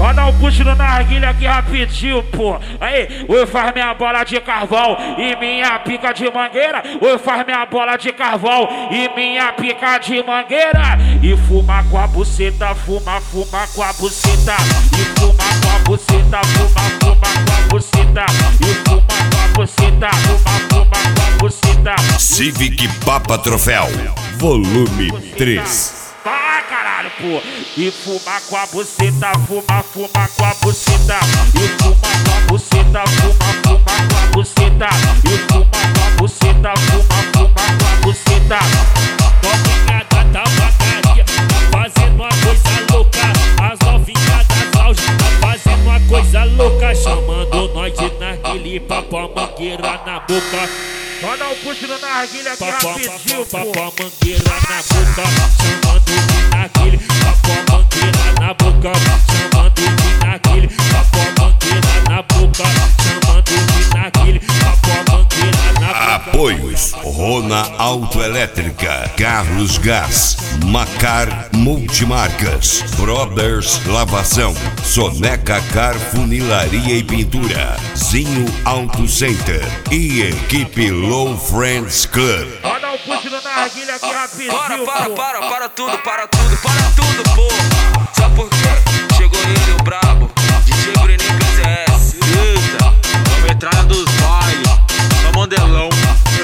Só dá um puxo no narguilha aqui rapidinho, pô. Aí, oi, faz minha bola de carvão e minha pica de mangueira. Oi, faz minha bola de carvão e minha pica de mangueira. E fuma com a buceta, fuma com a buceta. E fuma com a buceta, fuma com a buceta. E fuma com a buceta, fuma com a buceta. Civic Papa Troféu, volume 3. Vai, caralho, pô. E fuma com a buceta, fuma com a buceta. E fuma com a buceta, fuma com a buceta. E fuma com a buceta, fuma com a buceta. Novinha da tabacaria, fazendo uma coisa louca. As novinhas das lojas, fazendo uma coisa louca. Chamando nós de narguilha, papo mangueira na boca. Só dá um puxo no narguilha aqui rapidinho, pô. Papo mangueira na boca. Chamando de narguilha, papo mangueira na boca. Chamando de narguilha, papo mangueira na boca. Chamando de narguilha, papo mangueira na boca. Apoios: Rona Autoelétrica, Carlos Gás, Macar Multimarcas, Brothers Lavação, Soneca Car Funilaria e Pintura, Zinho Auto Center e Equipe Low Friends Club. Só dá um puxo no narguilha aqui rapidinho, pô. Para tudo, pô. Sabe por quê? Chegou ele, o brabo, DJ Bruninho PZS. Eita, a metralha dos bailes, só modelão.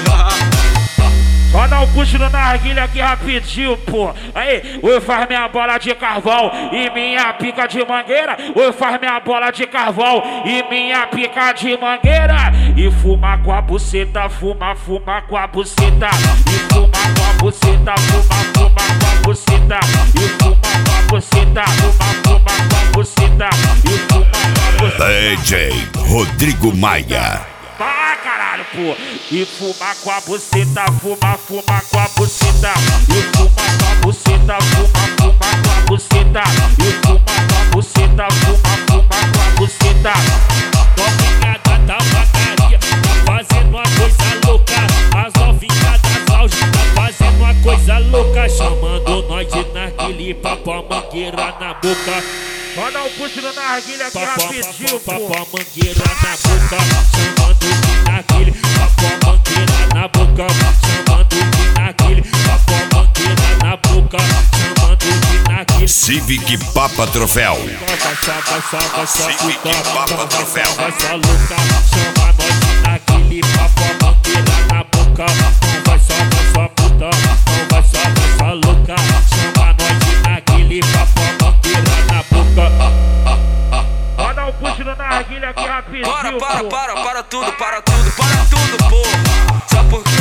Só dá um puxo no narguilha aqui rapidinho, pô. Aí, oi, faz minha bola de carvão e minha pica de mangueira. Oi, faz minha bola de carvão e minha pica de mangueira. E fuma com a buceta, fuma com a buceta. E fuma com a buceta, fuma com a buceta. E fuma com a buceta, fuma com a buceta. E fuma com a buceta. DJ Rodrigo Maia. Vai, caralho, pô. E fuma com a buceta, fuma com a buceta. E fuma com a buceta, fuma com a buceta. E fuma com a buceta, fuma com a buceta. Novinha da tabacaria, fazendo uma coisa louca. As novinhas das lojas, fazendo uma coisa louca. Chamando nós de narguilha, papo mangueira na boca. Só dá um puxo no narguilha aqui rapidinho, pô. Papo mangueira na boca. Chamando de narguilha, papo mangueira na boca. Chamando de narguilha, papo mangueira na boca. Chamando de narguilha. Civic Papa Troféu. Civic Papa Troféu. Vai só louca, chama nós de narguilha, papo mangueira na boca. Não vai só puta, não vai só louca. Chama nós de narguilha, papo mangueira na boca. Só dá um puxo no narguilha aqui rapidinho, pô. Para tudo, pô. Sabe por quê?